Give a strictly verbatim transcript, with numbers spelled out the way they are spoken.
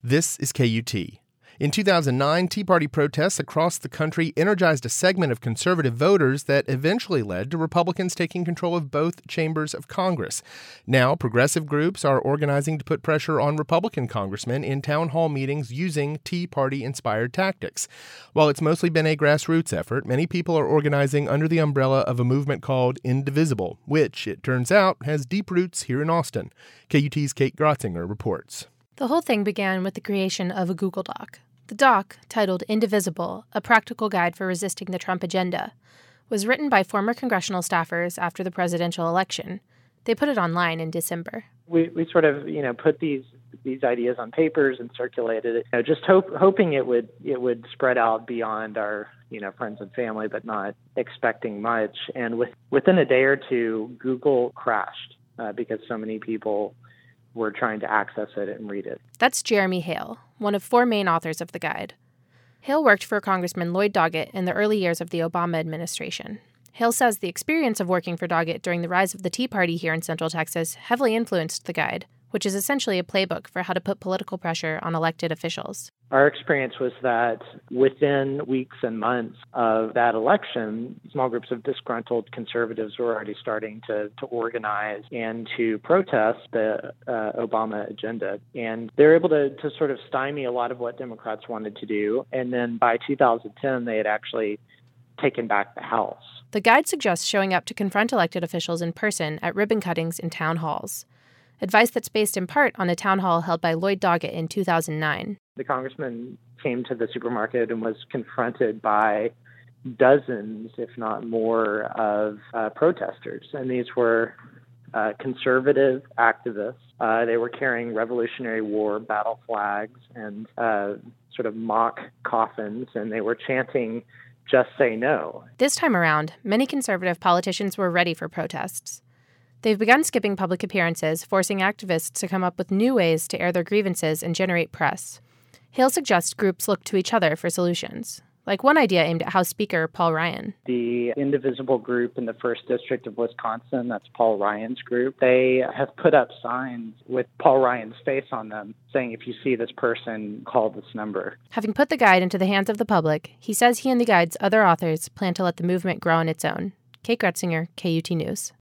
This is K U T. In two thousand nine, Tea Party protests across the country energized a segment of conservative voters that eventually led to Republicans taking control of both chambers of Congress. Now, progressive groups are organizing to put pressure on Republican congressmen in town hall meetings using Tea Party-inspired tactics. While it's mostly been a grassroots effort, many people are organizing under the umbrella of a movement called Indivisible, which, it turns out, has deep roots here in Austin. K U T's Kate Grotzinger reports. The whole thing began with the creation of a Google Doc. The doc, titled Indivisible, A Practical Guide for Resisting the Trump Agenda, was written by former congressional staffers after the presidential election. They put it online in December. We we sort of, you know, put these these ideas on papers and circulated it, you know, just hope, hoping it would it would spread out beyond our, you know, friends and family, but not expecting much. And with, within a day or two, Google crashed uh, because so many people were trying to access it and read it. That's Jeremy Hale, one of four main authors of the guide. Hale worked for Congressman Lloyd Doggett in the early years of the Obama administration. Hale says the experience of working for Doggett during the rise of the Tea Party here in Central Texas heavily influenced the guide, which is essentially a playbook for how to put political pressure on elected officials. Our experience was that within weeks and months of that election, small groups of disgruntled conservatives were already starting to, to organize and to protest the uh, Obama agenda. And they were able to, to sort of stymie a lot of what Democrats wanted to do. And then by two thousand ten, they had actually taken back the House. The guide suggests showing up to confront elected officials in person at ribbon cuttings in town halls. Advice that's based in part on a town hall held by Lloyd Doggett in two thousand nine. The congressman came to the supermarket and was confronted by dozens, if not more, of uh, protesters. And these were uh, conservative activists. Uh, they were carrying Revolutionary War battle flags and uh, sort of mock coffins, and they were chanting, "Just say no." This time around, many conservative politicians were ready for protests. They've begun skipping public appearances, forcing activists to come up with new ways to air their grievances and generate press. Hale suggests groups look to each other for solutions, like one idea aimed at House Speaker Paul Ryan. The Indivisible group in the first District of Wisconsin, that's Paul Ryan's group, they have put up signs with Paul Ryan's face on them saying, if you see this person, call this number. Having put the guide into the hands of the public, he says he and the guide's other authors plan to let the movement grow on its own. Kate Grotzinger, K U T News.